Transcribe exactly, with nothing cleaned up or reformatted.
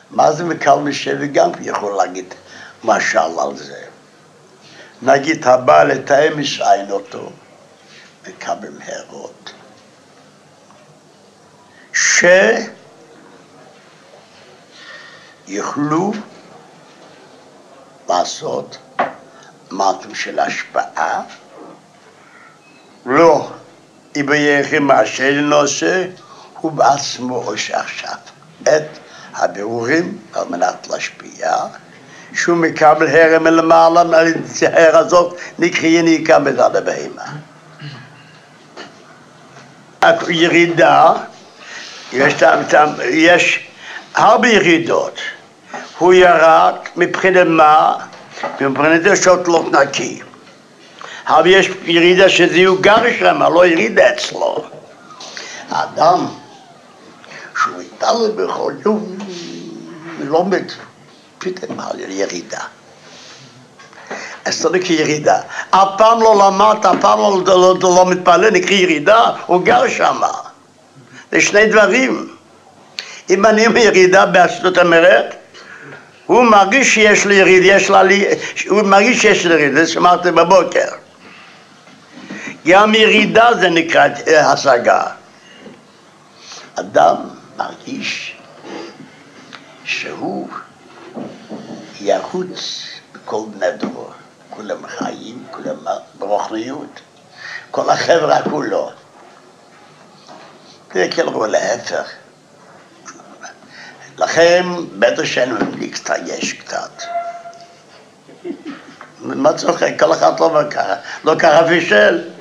מה זה מקל משבי גם יכול להגיד משל על זה. נגיד הבא לתאם ישעין אותו, מקבל מהרות. שיוכלו לעשות משהו של השפעה, לא יבייכם מה שנעשה, הוא בעצמו עושה עכשיו את הבירורים על מנת להשפיע, שהוא מקבל הרם מלמעלה, על ההר הזאת נקריא ניקה מזד הבהמה. הירידה, יש, יש הרבה ירידות, הוא ירד מבחינת מה? מבחינת שוטלות נקי. אבל יש ירידה שזהו גר שם, לא ירידה אצלו. האדם שהוא יתעלה בכל יום, לומד פתאום על ירידה. אז זה נקרא ירידה. אף פעם לא למד, אף פעם לא, לא, לא מתפלל, נקרא ירידה, הוא גר שם. זה שני דברים. אם אני עם ירידה באסלות המרד, הוא מרגיש שיש לי ירידה, יש לה, הוא מרגיש שיש לי ירידה, זה שמעתי בבוקר. גם ירידה זה נקרא השגה. אדם מרגיש שהוא יחוץ בכל בני דור, כולם חיים, כולם ברוחניות, כל החברה כולו. זה כאילו להפך. לכן בטח שאנו להסתייש קצת. מה צוחק? כל אחד לא ככה, לא ככה פישל.